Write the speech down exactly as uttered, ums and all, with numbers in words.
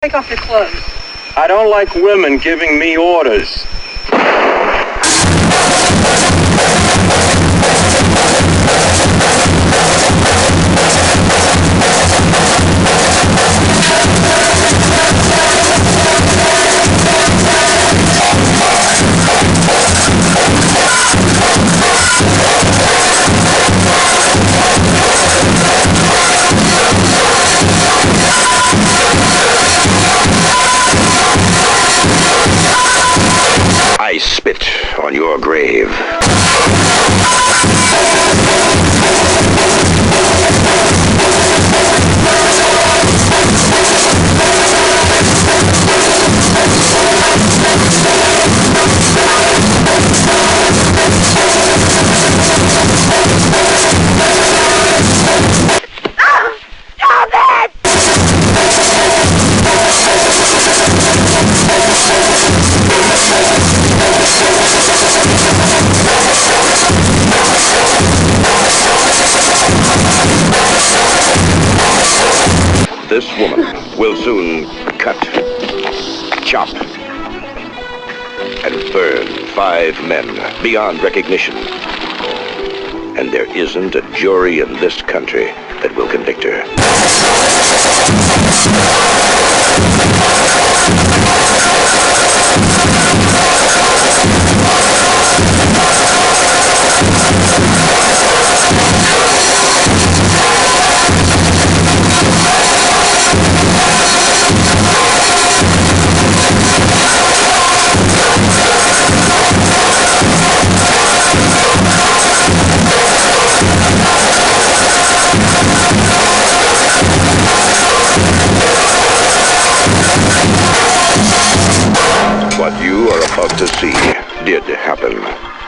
Take off your clothes. I don't like women giving me orders. I spit on your grave. This woman will soon cut, chop, and burn five men beyond recognition. And there isn't a jury in this country that will convict her. What you are about to see did happen.